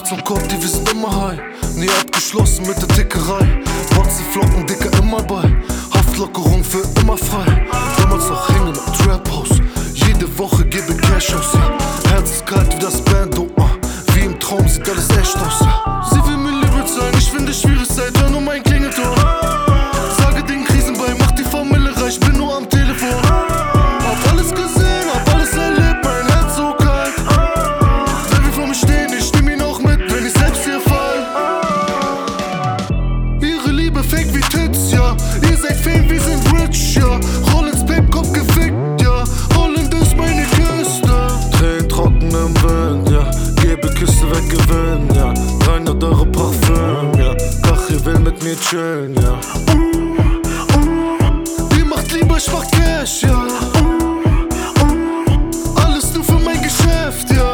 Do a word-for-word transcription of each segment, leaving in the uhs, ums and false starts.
Nachts am Kopf, die wir sind immer high. Nie abgeschlossen mit der Tickerei. Flocken, Dicker immer bei. Haftlockerung für immer frei. Damals noch hängen im Trap House. Jede Woche gebe Cash aus, ja. Herz ist kalt wie das Band, oh, uh. Wie im Traum sieht alles echt aus, ja. Sie will mir Liebe zeigen, ich finde schwierig Zeit, hör nur mein Klingelton. Sage den Krisen bei, mach die Familie reich, bin nur am Telefon. Hab alles gesehen, hab alles erlebt, mein Herz so kalt. Wer will vor mir stehen, ich nehm ihn auch mit, wenn ich selbst hier fall. Ihre Liebe fake wie Tits, ja. Ihr seid fame, wir sind rich, ja. Roll ins Pape, Kopf gefickt, ja. Holland ist meine Küste. Tränen trocken im Wind, ja. Gebe Küste weg, Gewinn, ja. dreihundert Euro Parfüm, ja. Kachi will mit mir chillen, ja. Die macht lieber, ich mach Cash, ja. Alles nur für mein Geschäft, ja.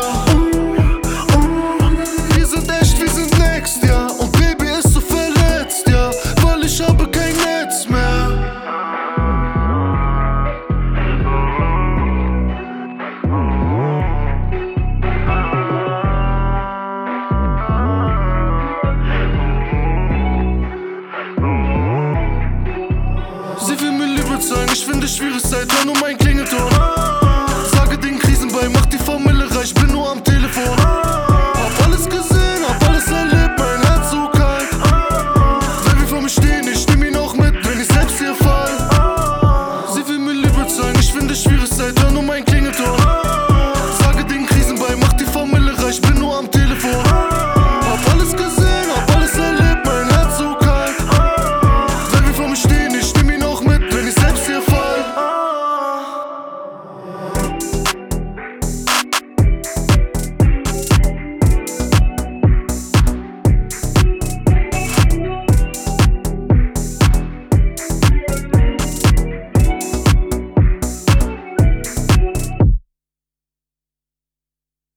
Wir sind echt, wir sind next, ja. Und Baby ist so verletzt, ja. Weil ich habe kein Netz mehr. Sie will mir Liebe zeigen, ich finde schwierig Zeit, hör nur mein Klingelton.